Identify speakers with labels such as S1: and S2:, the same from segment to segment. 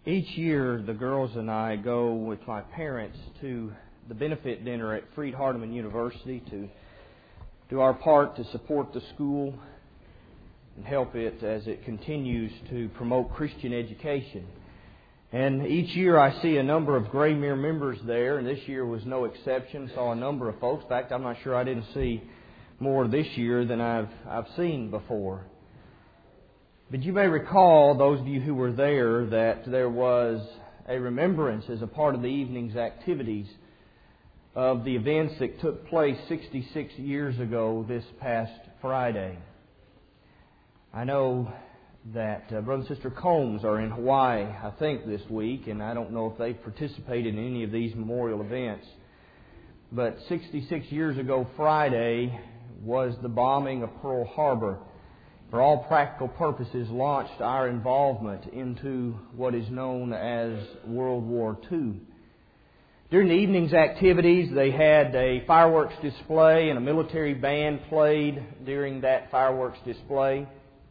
S1: Each year, the girls and I go with my parents to the benefit dinner at Freed-Hardeman University to do our part to support the school and help it as it continues to promote Christian education. And each year I see a number of Graymere members there, and this year was no exception. Saw a number of folks. In fact, I'm not sure I didn't see more this year than I've seen before. But you may recall, those of you who were there, that there was a remembrance as a part of the evening's activities of the events that took place 66 years ago this past Friday. I know that Brother and Sister Combs are in Hawaii, I think, this week, and I don't know if they've participated in any of these memorial events. But 66 years ago Friday was the bombing of Pearl Harbor. For all practical purposes, launched our involvement into what is known as World War II. During the evening's activities, they had a fireworks display, and a military band played during that fireworks display.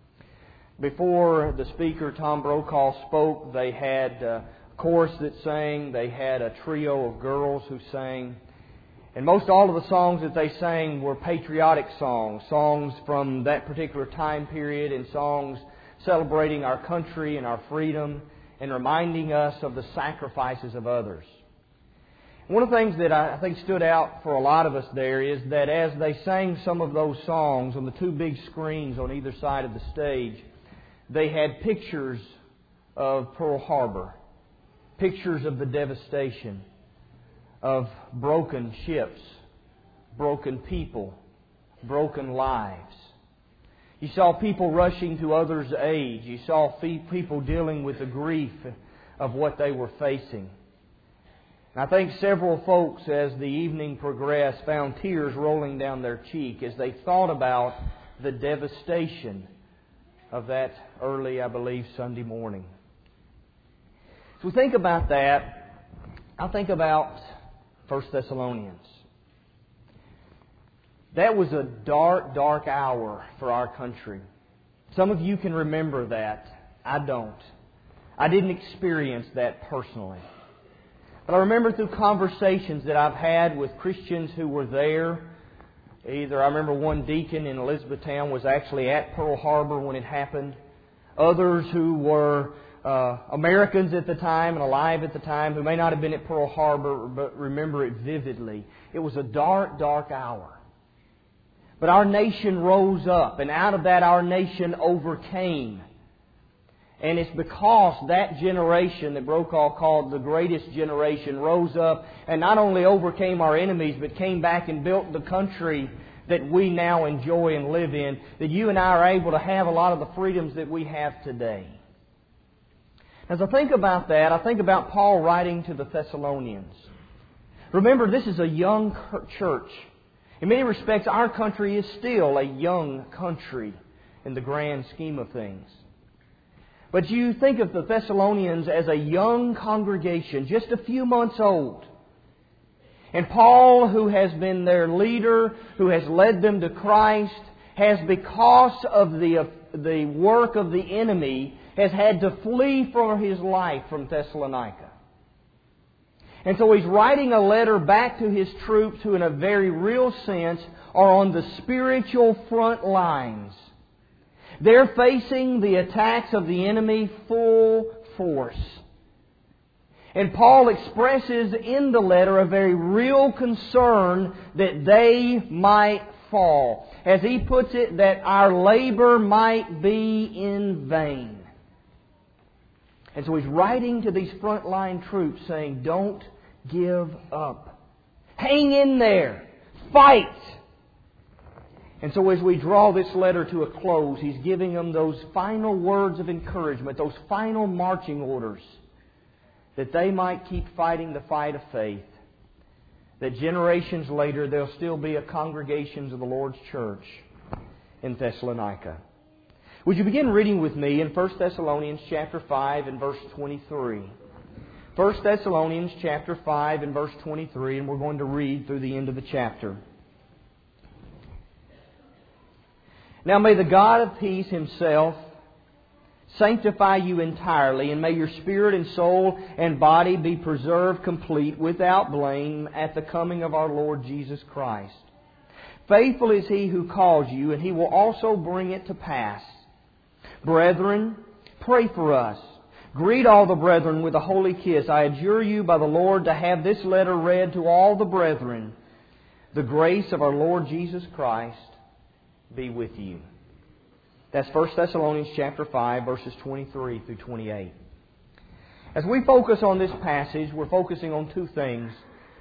S1: Before the speaker, Tom Brokaw, spoke, they had a chorus that sang. They had a trio of girls who sang. And most all of the songs that they sang were patriotic songs, songs from that particular time period, and songs celebrating our country and our freedom and reminding us of the sacrifices of others. One of the things that I think stood out for a lot of us there is that as they sang some of those songs on the two big screens on either side of the stage, they had pictures of Pearl Harbor, pictures of the devastation, of broken ships, broken people, broken lives. You saw people rushing to others' aid. You saw people dealing with the grief of what they were facing. And I think several folks, as the evening progressed, found tears rolling down their cheek as they thought about the devastation of that early, I believe, Sunday morning. So we think about that. I think about 1 Thessalonians. That was a dark, dark hour for our country. Some of you can remember that. I don't. I didn't experience that personally. But I remember through conversations that I've had with Christians who were there. I remember one deacon in Elizabethtown was actually at Pearl Harbor when it happened. Others who were Americans at the time and alive at the time who may not have been at Pearl Harbor but remember it vividly. It was a dark, dark hour. But our nation rose up, and out of that our nation overcame. And it's because that generation that Brokaw called the greatest generation rose up and not only overcame our enemies but came back and built the country that we now enjoy and live in, that you and I are able to have a lot of the freedoms that we have today. As I think about that, I think about Paul writing to the Thessalonians. Remember, this is a young church. In many respects, our country is still a young country in the grand scheme of things. But you think of the Thessalonians as a young congregation, just a few months old. And Paul, who has been their leader, who has led them to Christ, has, because of the work of the enemy, has had to flee for his life from Thessalonica. And so he's writing a letter back to his troops who in a very real sense are on the spiritual front lines. They're facing the attacks of the enemy full force. And Paul expresses in the letter a very real concern that they might fall. As he puts it, that our labor might be in vain. And so he's writing to these frontline troops saying, don't give up. Hang in there. Fight. And so as we draw this letter to a close, he's giving them those final words of encouragement, those final marching orders, that they might keep fighting the fight of faith. That generations later there'll still be a congregation of the Lord's church in Thessalonica. Would you begin reading with me in 1 Thessalonians chapter 5 and verse 23. 1 Thessalonians chapter 5 and verse 23, and we're going to read through the end of the chapter. Now may the God of peace Himself sanctify you entirely, and may your spirit and soul and body be preserved complete without blame at the coming of our Lord Jesus Christ. Faithful is He who calls you, and He will also bring it to pass. Brethren, pray for us. Greet all the brethren with a holy kiss. I adjure you by the Lord to have this letter read to all the brethren. The grace of our Lord Jesus Christ be with you. That's 1 Thessalonians chapter 5, verses 23 through 28. As we focus on this passage, we're focusing on two things.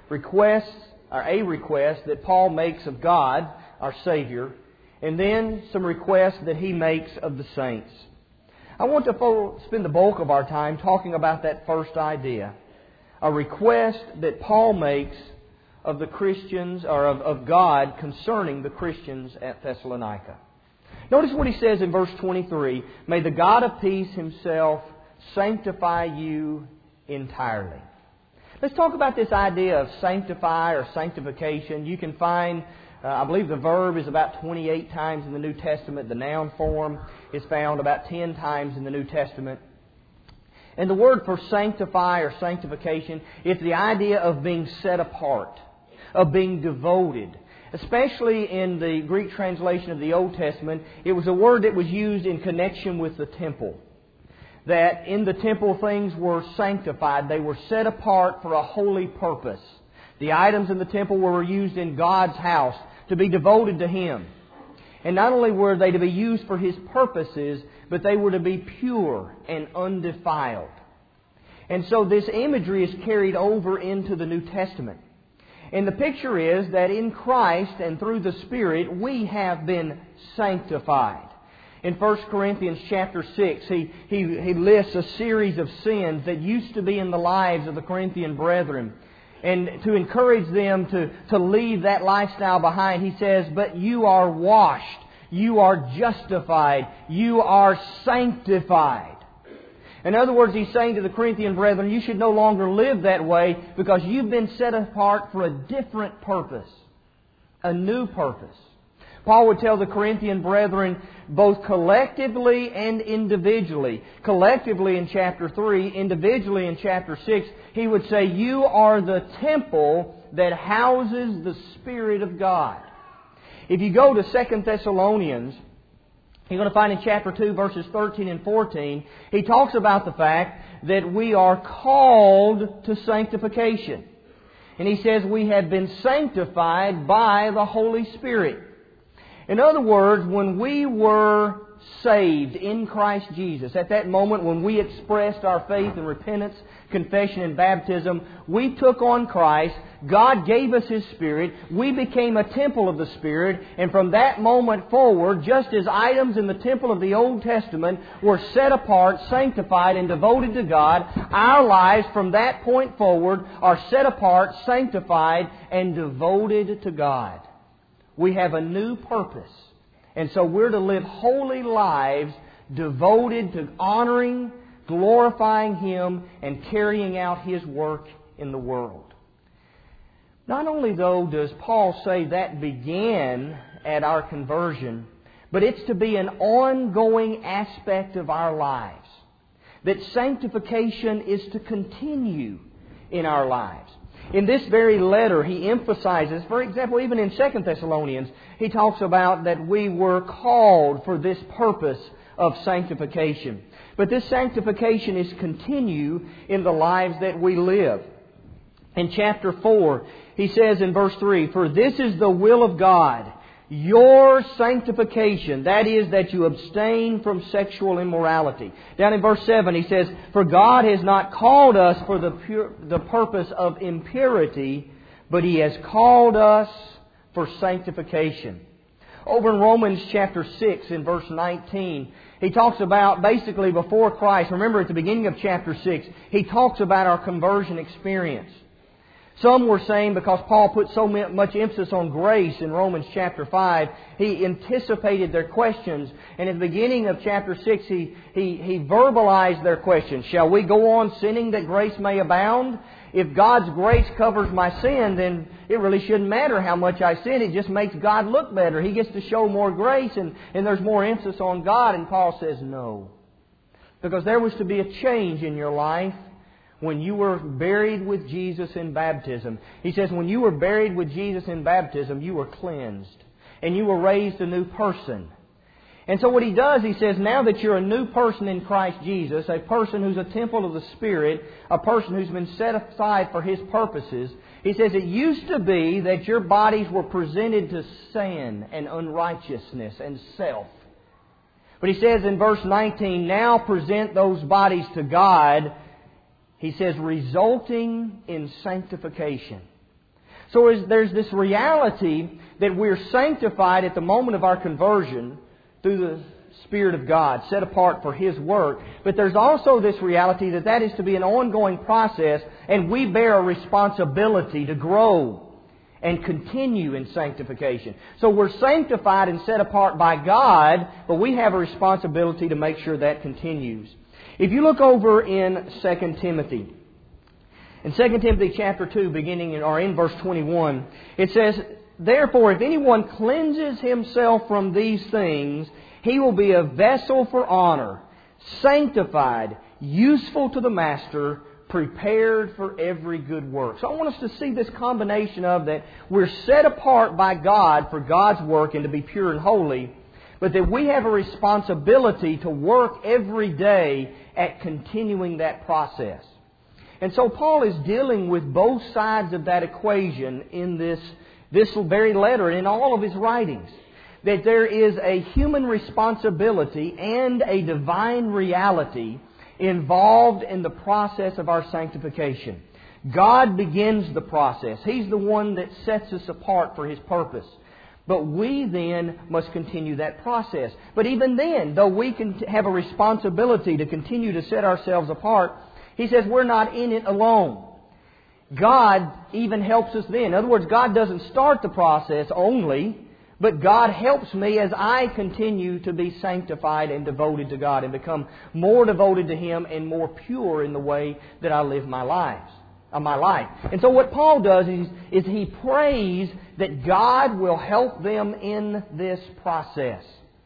S1: A request that Paul makes of God, our Savior, and then some requests that he makes of the saints. I want to spend the bulk of our time talking about that first idea. A request that Paul makes of the Christians, or of God concerning the Christians at Thessalonica. Notice what he says in verse 23. May the God of peace Himself sanctify you entirely. Let's talk about this idea of sanctify or sanctification. You can find, I believe the verb is about 28 times in the New Testament. The noun form is found about 10 times in the New Testament. And the word for sanctify or sanctification is the idea of being set apart, of being devoted. Especially in the Greek translation of the Old Testament, it was a word that was used in connection with the temple. That in the temple things were sanctified. They were set apart for a holy purpose. The items in the temple were used in God's house to be devoted to Him. And not only were they to be used for His purposes, but they were to be pure and undefiled. And so this imagery is carried over into the New Testament. And the picture is that in Christ and through the Spirit, we have been sanctified. In 1 Corinthians chapter 6, he lists a series of sins that used to be in the lives of the Corinthian brethren. And to encourage them to leave that lifestyle behind, he says, but you are washed, you are justified, you are sanctified. In other words, he's saying to the Corinthian brethren, you should no longer live that way because you've been set apart for a different purpose, a new purpose. Paul would tell the Corinthian brethren both collectively and individually. Collectively in chapter 3, individually in chapter 6, he would say, you are the temple that houses the Spirit of God. If you go to 2 Thessalonians, you're going to find in chapter 2, verses 13 and 14, he talks about the fact that we are called to sanctification. And he says we have been sanctified by the Holy Spirit. In other words, when we were saved in Christ Jesus, at that moment when we expressed our faith and repentance, confession and baptism, we took on Christ, God gave us His Spirit, we became a temple of the Spirit, and from that moment forward, just as items in the temple of the Old Testament were set apart, sanctified, and devoted to God, our lives from that point forward are set apart, sanctified, and devoted to God. We have a new purpose. And so we're to live holy lives devoted to honoring, glorifying Him, and carrying out His work in the world. Not only, though, does Paul say that began at our conversion, but it's to be an ongoing aspect of our lives. That sanctification is to continue in our lives. In this very letter, he emphasizes, for example, even in 2 Thessalonians, he talks about that we were called for this purpose of sanctification. But this sanctification is continue in the lives that we live. In chapter 4, he says in verse 3, for this is the will of God, your sanctification, that is, that you abstain from sexual immorality. Down in verse 7 he says, for God has not called us for the purpose of impurity, but He has called us for sanctification. Over in Romans chapter 6 in verse 19, he talks about basically before Christ. Remember at the beginning of chapter 6, he talks about our conversion experience. Some were saying because Paul put so much emphasis on grace in Romans chapter 5, he anticipated their questions. And at the beginning of chapter 6, he verbalized their questions. Shall we go on sinning that grace may abound? If God's grace covers my sin, then it really shouldn't matter how much I sin. It just makes God look better. He gets to show more grace and there's more emphasis on God. And Paul says, no. Because there was to be a change in your life when you were buried with Jesus in baptism. He says when you were buried with Jesus in baptism, you were cleansed. And you were raised a new person. And so what he does, he says, now that you're a new person in Christ Jesus, a person who's a temple of the Spirit, a person who's been set aside for His purposes, he says it used to be that your bodies were presented to sin and unrighteousness and self. But he says in verse 19, now present those bodies to God, he says, resulting in sanctification. So there's this reality that we're sanctified at the moment of our conversion through the Spirit of God, set apart for His work. But there's also this reality that is to be an ongoing process, and we bear a responsibility to grow and continue in sanctification. So we're sanctified and set apart by God, but we have a responsibility to make sure that continues. If you look over in 2 Timothy, in 2 Timothy chapter 2, in verse 21, it says, therefore, if anyone cleanses himself from these things, he will be a vessel for honor, sanctified, useful to the master, prepared for every good work. So I want us to see this combination of that we're set apart by God for God's work and to be pure and holy, but that we have a responsibility to work every day at continuing that process. And so Paul is dealing with both sides of that equation in this very letter and in all of his writings. That there is a human responsibility and a divine reality involved in the process of our sanctification. God begins the process. He's the one that sets us apart for His purpose. But we then must continue that process. But even then, though we can have a responsibility to continue to set ourselves apart, he says we're not in it alone. God even helps us then. In other words, God doesn't start the process only, but God helps me as I continue to be sanctified and devoted to God and become more devoted to Him and more pure in the way that I live my life. And so what Paul does is he prays that God will help them in this process.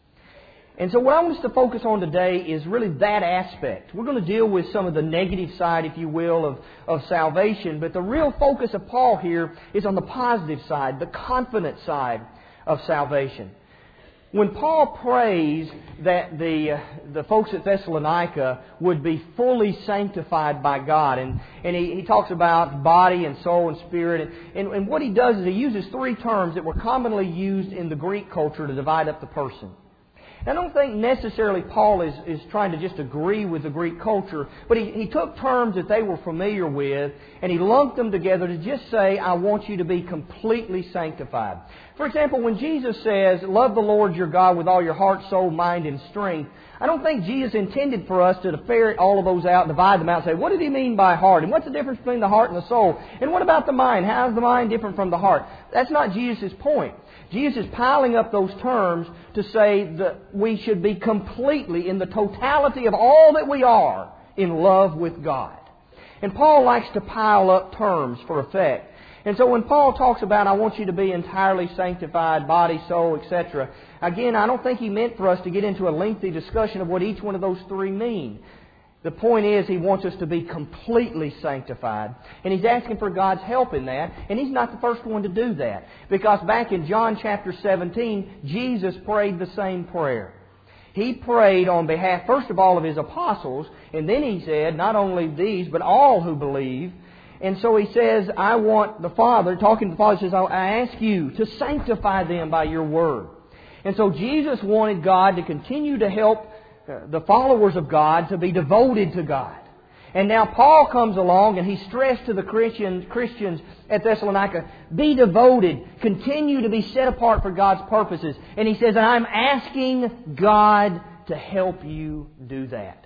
S1: And so what I want us to focus on today is really that aspect. We're going to deal with some of the negative side, if you will, of salvation. But the real focus of Paul here is on the positive side, the confident side of salvation. When Paul prays that the folks at Thessalonica would be fully sanctified by God, and he talks about body and soul and spirit, and what he does is he uses three terms that were commonly used in the Greek culture to divide up the person. I don't think necessarily Paul is trying to just agree with the Greek culture, but he took terms that they were familiar with and he lumped them together to just say, I want you to be completely sanctified. For example, when Jesus says, love the Lord your God with all your heart, soul, mind, and strength, I don't think Jesus intended for us to ferret all of those out, divide them out, and say, what did He mean by heart? And what's the difference between the heart and the soul? And what about the mind? How is the mind different from the heart? That's not Jesus' point. Jesus is piling up those terms to say that we should be completely, in the totality of all that we are, in love with God. And Paul likes to pile up terms for effect. And so when Paul talks about, I want you to be entirely sanctified, body, soul, etc., again, I don't think he meant for us to get into a lengthy discussion of what each one of those three mean. The point is, he wants us to be completely sanctified. And he's asking for God's help in that. And he's not the first one to do that. Because back in John chapter 17, Jesus prayed the same prayer. He prayed on behalf, first of all, of His apostles. And then He said, not only these, but all who believe. And so He says, I want the Father, talking to the Father, says, I ask you to sanctify them by your word. And so Jesus wanted God to continue to help the followers of God to be devoted to God. And now Paul comes along and he stressed to the Christians at Thessalonica, be devoted, continue to be set apart for God's purposes. And he says, and I'm asking God to help you do that.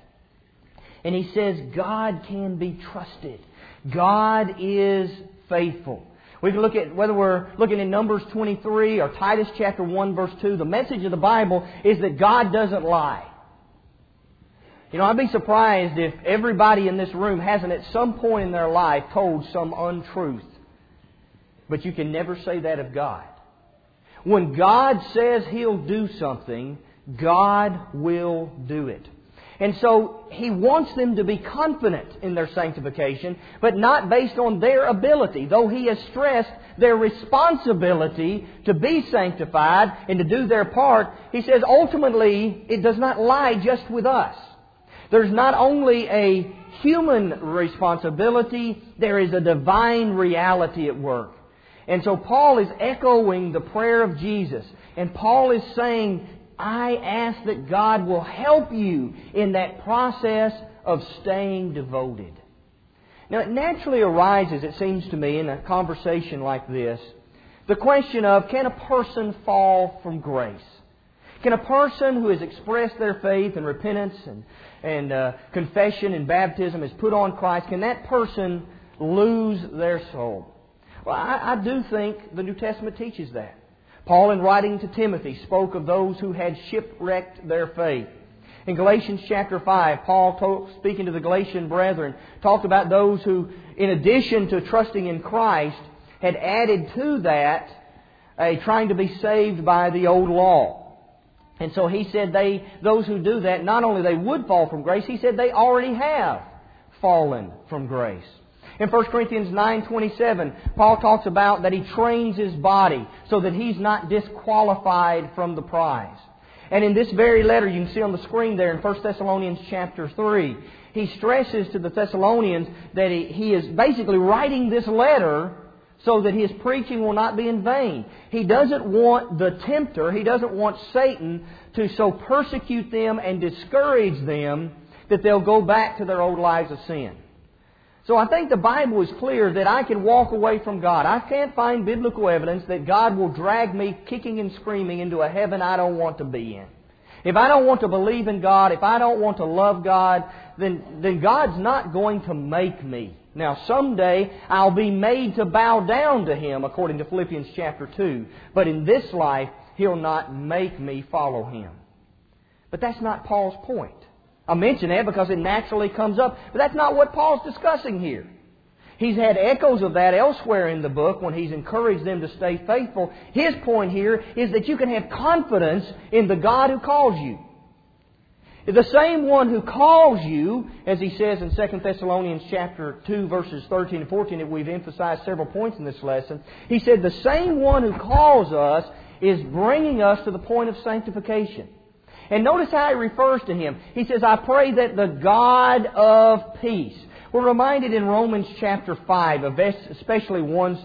S1: And he says, God can be trusted. God is faithful. We can look at, whether we're looking in Numbers 23 or Titus chapter 1 verse 2, the message of the Bible is that God doesn't lie. You know, I'd be surprised if everybody in this room hasn't at some point in their life told some untruth. But you can never say that of God. When God says He'll do something, God will do it. And so He wants them to be confident in their sanctification, but not based on their ability. Though He has stressed their responsibility to be sanctified and to do their part, He says ultimately it does not lie just with us. There's not only a human responsibility, there is a divine reality at work. And so Paul is echoing the prayer of Jesus. And Paul is saying, I ask that God will help you in that process of staying devoted. Now it naturally arises, it seems to me, in a conversation like this, the question of, can a person fall from grace? Can a person who has expressed their faith and repentance and confession and baptism, has put on Christ, can that person lose their soul? Well, I do think the New Testament teaches that. Paul, in writing to Timothy, spoke of those who had shipwrecked their faith. In Galatians chapter 5, Paul, speaking to the Galatian brethren, talked about those who, in addition to trusting in Christ, had added to that trying to be saved by the old law. And so he said those who do that, not only they would fall from grace, he said they already have fallen from grace. In 1 Corinthians 9:27, Paul talks about that he trains his body so that he's not disqualified from the prize. And in this very letter, you can see on the screen there in 1 Thessalonians chapter 3, he stresses to the Thessalonians that he is basically writing this letter so that his preaching will not be in vain. He doesn't want the tempter, he doesn't want Satan to so persecute them and discourage them that they'll go back to their old lives of sin. So I think the Bible is clear that I can walk away from God. I can't find biblical evidence that God will drag me kicking and screaming into a heaven I don't want to be in. If I don't want to believe in God, if I don't want to love God, then God's not going to make me. Now someday I'll be made to bow down to Him according to Philippians chapter 2. But in this life, He'll not make me follow Him. But that's not Paul's point. I mention that because it naturally comes up, but that's not what Paul's discussing here. He's had echoes of that elsewhere in the book when he's encouraged them to stay faithful. His point here is that you can have confidence in the God who calls you. The same one who calls you, as he says in 2 Thessalonians chapter 2, verses 13 and 14, that we've emphasized several points in this lesson. He said the same one who calls us is bringing us to the point of sanctification. And notice how he refers to Him. He says, I pray that the God of peace. We're reminded in Romans chapter 5, especially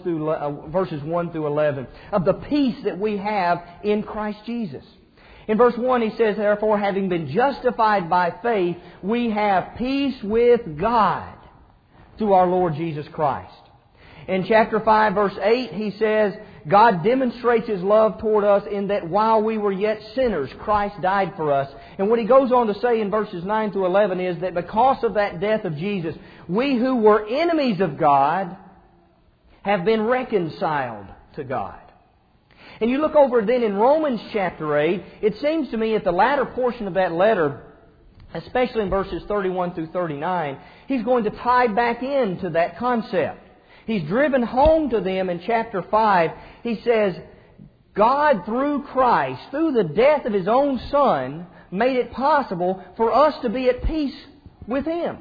S1: verses 1 through 11, of the peace that we have in Christ Jesus. In verse 1 he says, therefore, having been justified by faith, we have peace with God through our Lord Jesus Christ. In chapter 5, verse 8, he says, God demonstrates His love toward us in that while we were yet sinners, Christ died for us. And what he goes on to say in verses 9 through 11 is that because of that death of Jesus, we who were enemies of God have been reconciled to God. And you look over then in Romans chapter 8, it seems to me at the latter portion of that letter, especially in verses 31 through 39, he's going to tie back into that concept. He's driven home to them in chapter 5. He says, God through Christ, through the death of His own Son, made it possible for us to be at peace with Him.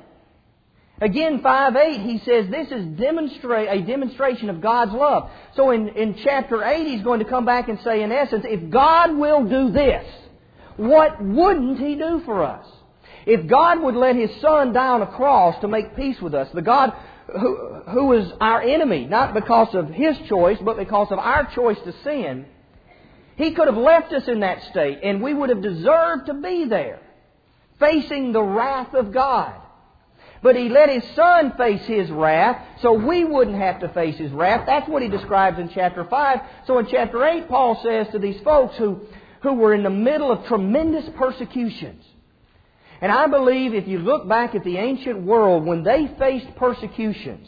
S1: Again, 5:8, he says this is a demonstration of God's love. So in chapter 8, he's going to come back and say, in essence, if God will do this, what wouldn't He do for us? If God would let His Son die on a cross to make peace with us, the God who is our enemy, not because of His choice, but because of our choice to sin, He could have left us in that state, and we would have deserved to be there, facing the wrath of God. But He let His Son face His wrath, so we wouldn't have to face His wrath. That's what he describes in chapter 5. So in chapter 8, Paul says to these folks who were in the middle of tremendous persecutions, and I believe if you look back at the ancient world, when they faced persecutions,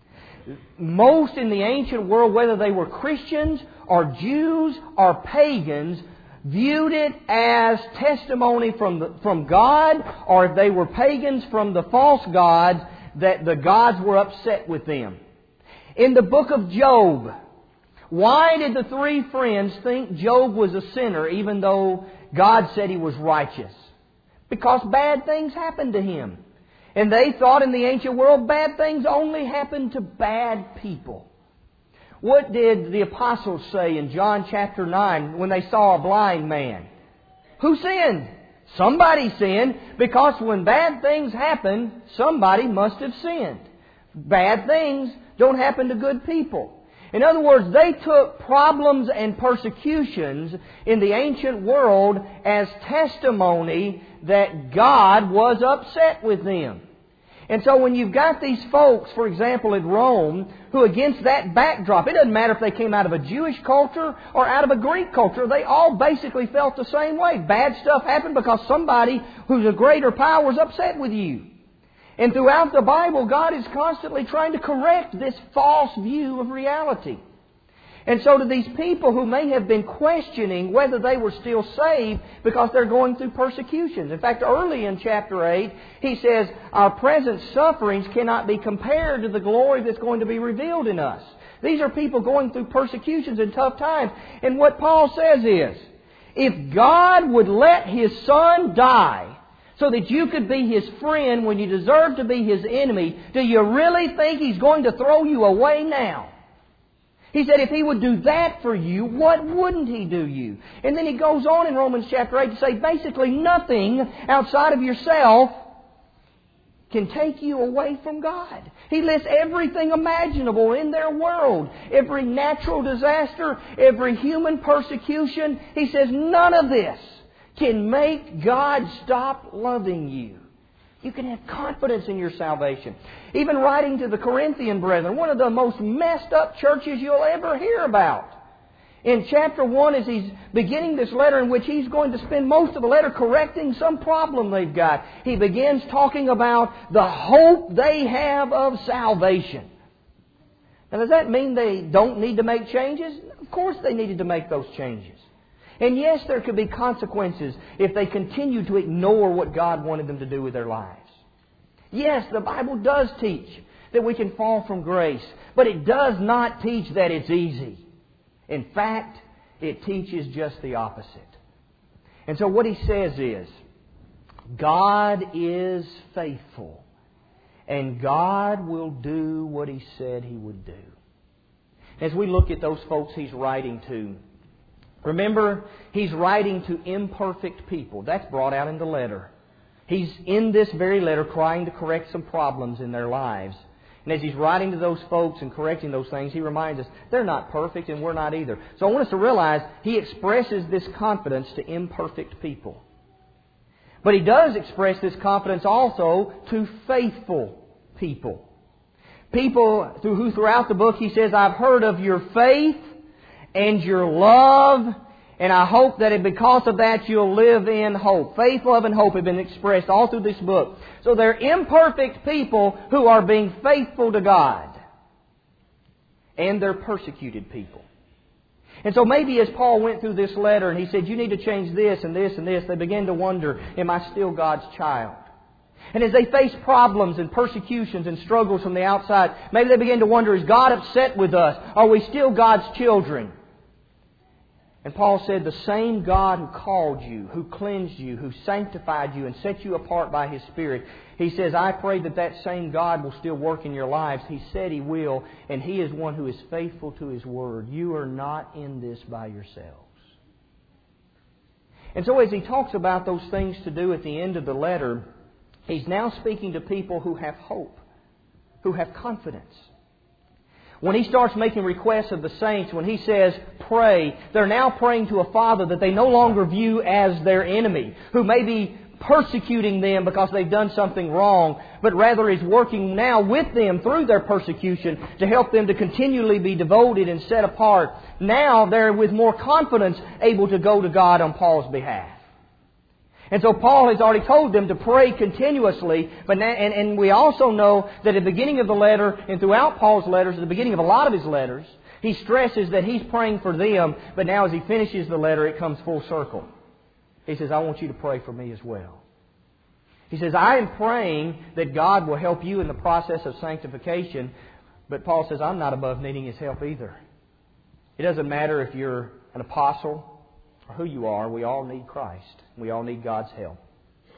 S1: most in the ancient world, whether they were Christians or Jews or pagans, viewed it as testimony from God, or if they were pagans, from the false gods, that the gods were upset with them. In the book of Job, why did the three friends think Job was a sinner even though God said he was righteous? because bad things happened to him. And they thought in the ancient world bad things only happened to bad people. What did the apostles say in John chapter 9 when they saw a blind man? Who sinned? Somebody sinned, because when bad things happen, somebody must have sinned. Bad things don't happen to good people. In other words, they took problems and persecutions in the ancient world as testimony that God was upset with them. And so when you've got these folks, for example, in Rome, who against that backdrop, it doesn't matter if they came out of a Jewish culture or out of a Greek culture, they all basically felt the same way. Bad stuff happened because somebody who's a greater power was upset with you. And throughout the Bible, God is constantly trying to correct this false view of reality. And so to these people who may have been questioning whether they were still saved because they're going through persecutions. In fact, early in chapter 8, he says, our present sufferings cannot be compared to the glory that's going to be revealed in us. These are people going through persecutions and tough times. And what Paul says is, if God would let His Son die so that you could be His friend when you deserve to be His enemy, do you really think He's going to throw you away now? He said if He would do that for you, what wouldn't He do you? And then he goes on in Romans chapter 8 to say basically nothing outside of yourself can take you away from God. He lists everything imaginable in their world. Every natural disaster, every human persecution. He says none of this can make God stop loving you. You can have confidence in your salvation. Even writing to the Corinthian brethren, one of the most messed up churches you'll ever hear about. In chapter 1, as he's beginning this letter in which he's going to spend most of the letter correcting some problem they've got, he begins talking about the hope they have of salvation. Now, does that mean they don't need to make changes? Of course they needed to make those changes. And yes, there could be consequences if they continue to ignore what God wanted them to do with their lives. Yes, the Bible does teach that we can fall from grace, but it does not teach that it's easy. In fact, it teaches just the opposite. And so what he says is, God is faithful, and God will do what He said He would do. As we look at those folks He's writing to, remember, he's writing to imperfect people. That's brought out in the letter. He's in this very letter trying to correct some problems in their lives. And as he's writing to those folks and correcting those things, he reminds us they're not perfect and we're not either. So I want us to realize he expresses this confidence to imperfect people. But he does express this confidence also to faithful people. People who throughout the book he says, I've heard of your faith and your love, and I hope that because of that you'll live in hope. Faith, love, and hope have been expressed all through this book. So they're imperfect people who are being faithful to God. And they're persecuted people. And so maybe as Paul went through this letter and he said, you need to change this and this and this, they began to wonder, am I still God's child? And as they face problems and persecutions and struggles from the outside, maybe they begin to wonder, is God upset with us? Are we still God's children? And Paul said, the same God who called you, who cleansed you, who sanctified you and set you apart by His Spirit, He says, I pray that that same God will still work in your lives. He said He will, and He is one who is faithful to His Word. You are not in this by yourselves. And so as he talks about those things to do at the end of the letter, he's now speaking to people who have hope, who have confidence. When he starts making requests of the saints, when he says, pray, they're now praying to a Father that they no longer view as their enemy, who may be persecuting them because they've done something wrong, but rather is working now with them through their persecution to help them to continually be devoted and set apart. Now they're with more confidence able to go to God on Paul's behalf. And so Paul has already told them to pray continuously. But now, and we also know that at the beginning of the letter and throughout Paul's letters, at the beginning of a lot of his letters, he stresses that he's praying for them. But now as he finishes the letter, it comes full circle. He says, I want you to pray for me as well. He says, I am praying that God will help you in the process of sanctification. But Paul says, I'm not above needing His help either. It doesn't matter if you're an apostle or who you are, we all need Christ. We all need God's help.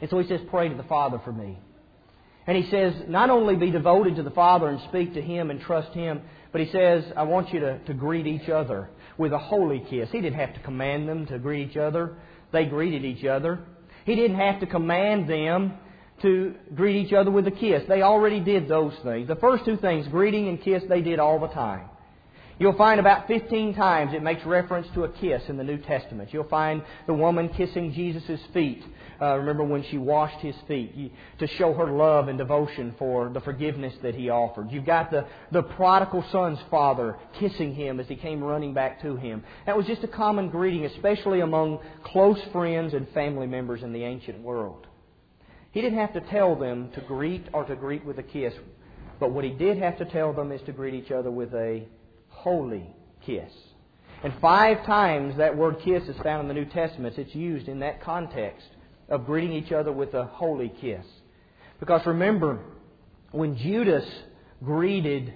S1: And so he says, pray to the Father for me. And he says, not only be devoted to the Father and speak to Him and trust Him, but he says, I want you to greet each other with a holy kiss. He didn't have to command them to greet each other. They greeted each other. He didn't have to command them to greet each other with a kiss. They already did those things. The first two things, greeting and kiss, they did all the time. You'll find about 15 times it makes reference to a kiss in the New Testament. You'll find the woman kissing Jesus' feet. Remember when she washed His feet to show her love and devotion for the forgiveness that He offered. You've got the prodigal son's father kissing him as he came running back to him. That was just a common greeting, especially among close friends and family members in the ancient world. He didn't have to tell them to greet or to greet with a kiss. But what He did have to tell them is to greet each other with a holy kiss. And 5 times that word kiss is found in the New Testament. It's used in that context of greeting each other with a holy kiss. Because remember, when Judas greeted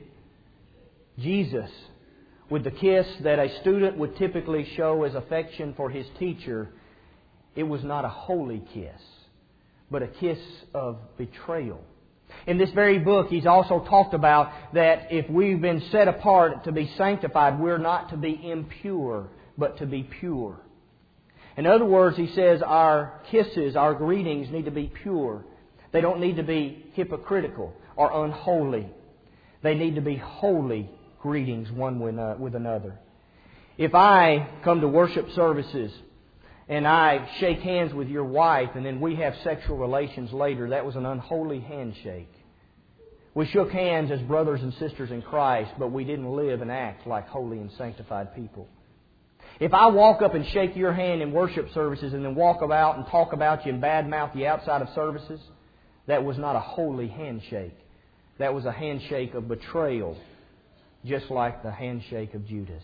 S1: Jesus with the kiss that a student would typically show as affection for his teacher, it was not a holy kiss, but a kiss of betrayal. In this very book, he's also talked about that if we've been set apart to be sanctified, we're not to be impure, but to be pure. In other words, he says our kisses, our greetings need to be pure. They don't need to be hypocritical or unholy. They need to be holy greetings one with another. If I come to worship services and I shake hands with your wife and then we have sexual relations later, that was an unholy handshake. We shook hands as brothers and sisters in Christ, but we didn't live and act like holy and sanctified people. If I walk up and shake your hand in worship services and then walk about and talk about you and badmouth you outside of services, that was not a holy handshake. That was a handshake of betrayal, just like the handshake of Judas.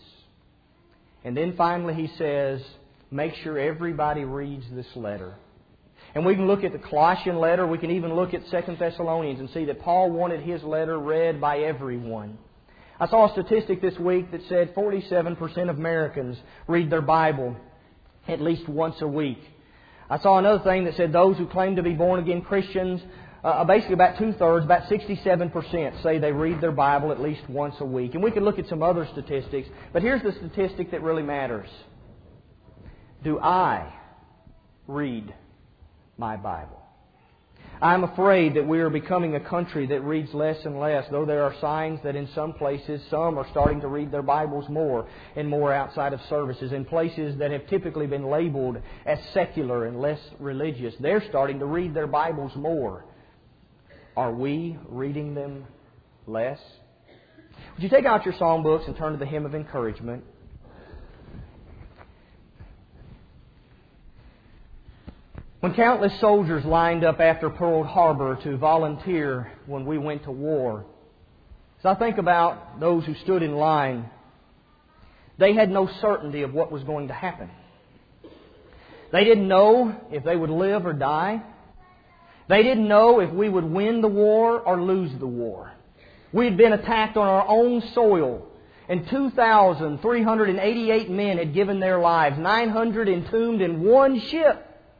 S1: And then finally he says, make sure everybody reads this letter. And we can look at the Colossian letter. We can even look at 2 Thessalonians and see that Paul wanted his letter read by everyone. I saw a statistic this week that said 47% of Americans read their Bible at least once a week. I saw another thing that said those who claim to be born-again Christians, basically about 2/3, about 67% say they read their Bible at least once a week. And we could look at some other statistics, but here's the statistic that really matters. Do I read my Bible? I'm afraid that we are becoming a country that reads less and less, though there are signs that in some places some are starting to read their Bibles more and more outside of services. In places that have typically been labeled as secular and less religious, they're starting to read their Bibles more. Are we reading them less? Would you take out your songbooks and turn to the Hymn of Encouragement? When countless soldiers lined up after Pearl Harbor to volunteer when we went to war, as I think about those who stood in line, they had no certainty of what was going to happen. They didn't know if they would live or die. They didn't know if we would win the war or lose the war. We had been attacked on our own soil, and 2,388 men had given their lives, 900 entombed in one ship.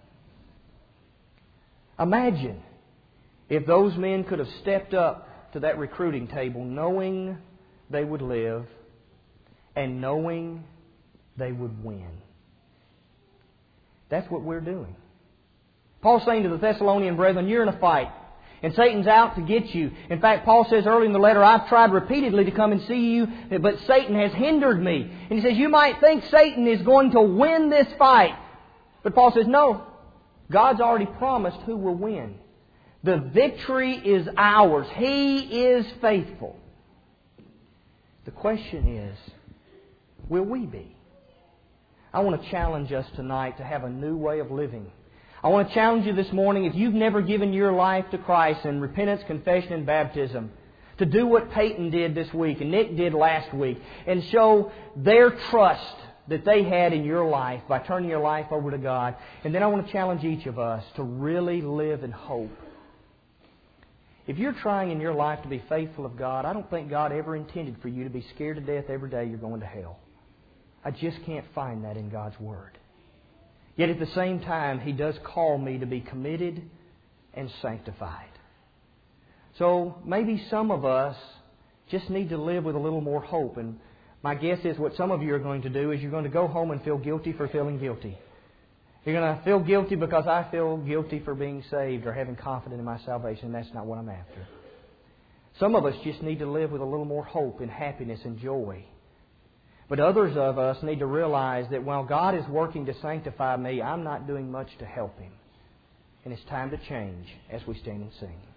S1: Imagine if those men could have stepped up to that recruiting table knowing they would live and knowing they would win. That's what we're doing. Paul's saying to the Thessalonian brethren, you're in a fight, and Satan's out to get you. In fact, Paul says early in the letter, I've tried repeatedly to come and see you, but Satan has hindered me. And he says, you might think Satan is going to win this fight. But Paul says, no. God's already promised who will win. The victory is ours. He is faithful. The question is, will we be? I want to challenge us tonight to have a new way of living. I want to challenge you this morning, if you've never given your life to Christ in repentance, confession, and baptism, to do what Peyton did this week and Nick did last week and show their trust that they had in your life by turning your life over to God. And then I want to challenge each of us to really live in hope. If you're trying in your life to be faithful of God, I don't think God ever intended for you to be scared to death every day you're going to hell. I just can't find that in God's Word. Yet at the same time, He does call me to be committed and sanctified. So maybe some of us just need to live with a little more hope. And my guess is what some of you are going to do is you're going to go home and feel guilty for feeling guilty. You're going to feel guilty because I feel guilty for being saved or having confidence in my salvation. That's not what I'm after. Some of us just need to live with a little more hope and happiness and joy. But others of us need to realize that while God is working to sanctify me, I'm not doing much to help Him. And it's time to change as we stand and sing.